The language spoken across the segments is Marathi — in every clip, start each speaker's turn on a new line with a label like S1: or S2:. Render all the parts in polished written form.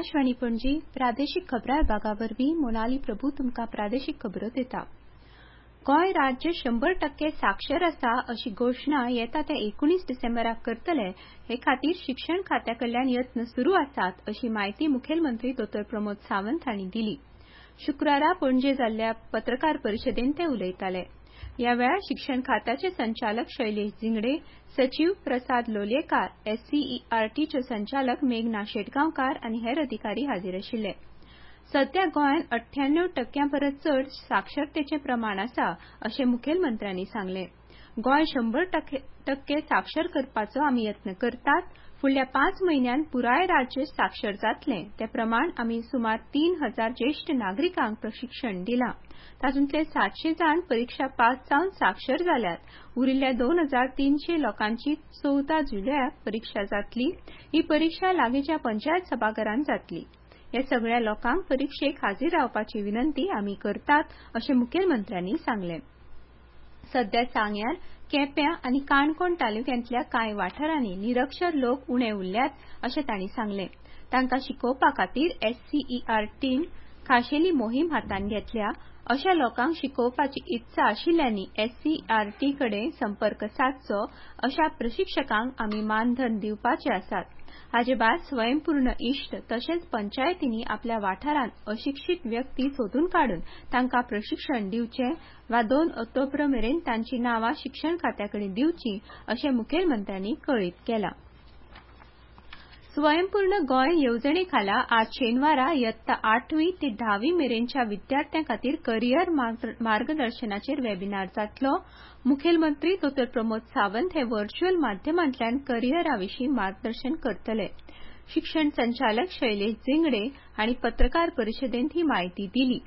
S1: आकाशवाणी पणजी प्रादेशीक खबरां विभागावरवीं मोनाली प्रभू तुमकां प्रादेशीक खबरो दिता। गोंय राज्य 100% साक्षर आसा अशी घोषणा येता त्या 19 डिसेंबराक करतले हे खातीर शिक्षण खात्याकडल्यान यत्न सुरू आसात अशी माहिती मुखेलमंत्री डॉ. प्रमोद सावंत हांणी दिली। शुक्रारा पणजे जाल्ल्या पत्रकार परिशदेंत ते उलयताले। ह्या वेळार शिक्षण खात्याचे संचालक शैलेश जिंगडे, सचिव प्रसाद लोलयेकार, SCERTच्यो संचालक मेघना शेटगांवकार आनी हेर अधिकारी हाजीर आशिल्ले। सध्या गोंयांत 98% परस चड साक्षरतेचें प्रमाण आसा अशें मुखेलमंत्र्यांनी सांगलें। गोंय 100% साक्षर करपाचो आमी यत्न करतात। फुडल्या 5 म्हयन्यांत पुराय राज्य साक्षर जातलें ते प्रमाण आमी सुमार 3000 ज्येश्ठ नागरिकांक प्रशिक्षण दिलां। तातूंतले 700 जाण परीक्षा पास जावन साक्षर जाल्यात। उरिल्ल्या 2300 लोकांची 14 जुलयाक परीक्षा जातली। ही परीक्षा लागींच्या पंचायत सभाघरांत जातली। ह्या सगळ्या लोकांक परीक्षेक हाजीर रावपाची विनंती आमी करतात अशें मुखेलमंत्र्यांनी सांगलें। सध्या सांग्यार, केप्यां आनी काणकोण तालुक्यांतल्या कांय वाठारांनी निरक्षर लोक उणे उरल्यात अशें तांणी सांगलें। तांकां शिकोवपा खातीर SCERTन खाशेली मोहीम हातांत घेतल्या। अशा लोकांक शिकोवपाची इत्सा आशिल्ल्यांनी SCERT कडेन संपर्क सादचो। अशा प्रशिक्षकांक आमी मानधन दिवपाचे आसात। हाचे भायर स्वयंपूर्ण इश्ट तशेंच पंचायतींनी आपल्या वाठारांत अशिक्षीत व्यक्ती सोदून काडून तांकां प्रशिक्षण दिवचें वा 2 ऑक्टोबर मेरेन तांची नांवां शिक्षण खात्याकडेन दिवचीं अशें मुखेलमंत्र्यांनी कळीत केलां। स्वयंपूर्ण गोंय येवजणे खाला आज शेनवारा इयत्ता 8वी ते 10वी मेरेनच्या विद्यार्थ्यां खातीर करियर मार्गदर्शनाचेर वेबिनार जातलो। मुखेलमंत्री डॉ. प्रमोद सावंत हे व्हर्च्युअल माध्यमांतल्यान करियराविशीं मार्गदर्शन करतले। शिक्षण संचालक शैलेश जिंगडे हांणी पत्रकार परिशदेंत ही म्हायती दिली।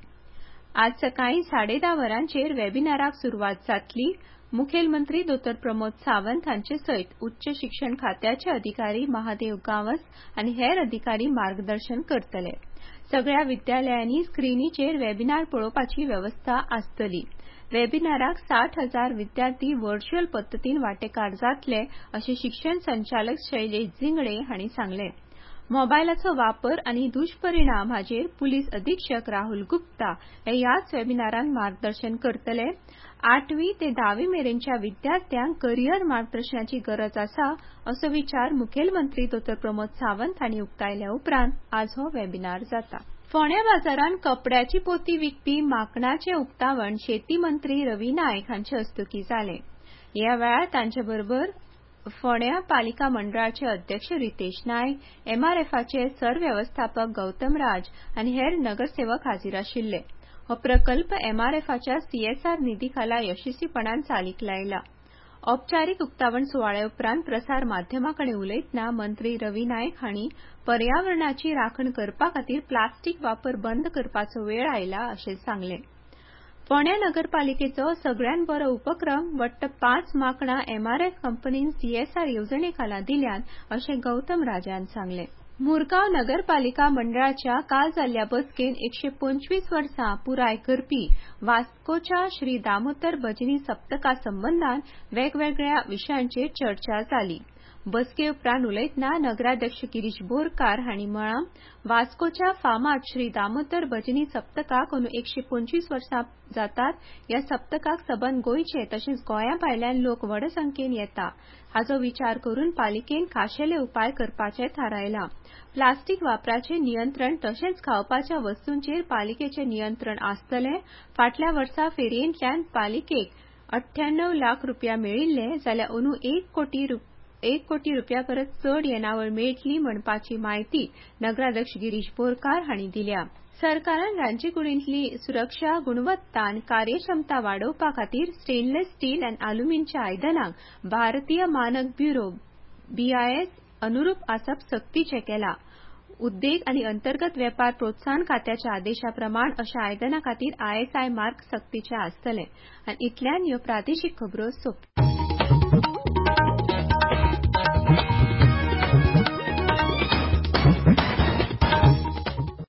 S1: आज सकाळीं 10:30 वरांचेर वेबिनाराक सुरवात जातली। मुखेलमंत्री डॉ. प्रमोद सावंत हांचे सयत उच्च शिक्षण खात्याचे अधिकारी महादेव गांवस आनी हेर अधिकारी मार्गदर्शन करतले। सगळ्या विद्यालयांनी स्क्रीनीचेर वेबिनार पळोवपाची वेवस्था आसतली। वेबिनाराक 60,000 विद्यार्थी व्हर्च्युअल पद्दतीन वांटेकार जातले अशें शिक्षण संचालक शैलेश जिंगडे हांणी सांगलें। मोबायलाचो वापर आनी दुश्परिणाम हाचेर पुलीस अधीक्षक राहुल गुप्ता हे ह्याच वेबिनारांत मार्गदर्शन करतले। 8वी ते 10वी मेरेनच्या विद्यार्थ्यांक करियर मार्गदर्शनाची गरज आसा असो विचार मुखेलमंत्री डॉ. प्रमोद सावंत हांणी उक्तायल्या उपरांत आज हो वेबिनार जाता। फोंड्या बाजारांत कपड्याची पोती विकपी माकणाचें उक्तावण शेती मंत्री रवी नायक हांचे हस्तुकीं जालें। ह्या वेळार तांचे बरोबर फोंड्या पालिका मंडळाचे अध्यक्ष रितेश नायक, MRFचे सरवेवस्थापक गौतम राज आनी हेर नगरसेवक हाजीर आशिल्ले। हो प्रकल्प MRFच्या CSR निधी खाला यशस्वीपणान चालीक लायला। औपचारीक उक्तावण सुवाळे उपरांत प्रसार माध्यमांकडेन उलयतना मंत्री रवी नायक हांणी पर्यावरणाची राखण करपा खातीर प्लास्टीक वापर बंद करपाचो वेळ आयला अशें सांगलें। फोंड्या नगरपालिकेचो सगळ्यात बरो उपक्रम वट्ट 5 माकणां MRF कंपनीन CSR येवजणे खाला दिल्यात अशें गौतम राजान सांगलें। मुरगांव नगरपालिका मंडळाच्या काल जाल्ल्या बसकेंत 125 वर्सां पुराय करपी वास्कोच्या श्री दामोदर भजनी सप्तका संबंदान वेगवेगळ्या विशयांचेर चर्चा जाली। बसके उपरांत उलयतना नगराध्यक्ष गिरीश बोरकार हांणी म्हळां, वास्कोच्या फामाद श्री दामोदर भजनी सप्तकाक अंदू 125 वर्सां जातात। ह्या सप्तकाक सबंद गोंयचे तशेंच गोंया भायल्यान लोक व्हड संख्येन येता। हाचो विचार करून पालिकेन खाशेले उपाय करपाचें थारायलां। प्लास्टीक वापराचें नियंत्रण तशेंच खावपाच्या वस्तूंचेर पालिकेचें नियंत्रण आसतलें। फाटल्या वर्सा फेरयेंतल्यान पालिकेक 98 लाख रुपया मेळिल्ले जाल्यार अंदू 1 कोटी रुपया परस चड येणावळ मेळटली म्हणपाची म्हायती नगराध्यक्ष गिरीश बोरकार हांणी दिल्या। सरकारान रांदचेकुडींतली सुरक्षा, गुणवत्ता आनी कार्यक्षमता वाडोवपा खातीर स्टेनलेस स्टील आनी आल्युमिनच्या आयदनांक भारतीय मानक ब्युरो BIS अनुरूप आसप सक्तीचें केलां। उद्देग आनी अंतर्गत वेपार प्रोत्साहन खात्याच्या आदेशा प्रमाण अशा आयदनां खातीर ISI मार्क सक्तीचे आसतले। आनी इतल्यान ह्यो प्रादेशीक खबरो सोंपल्यो।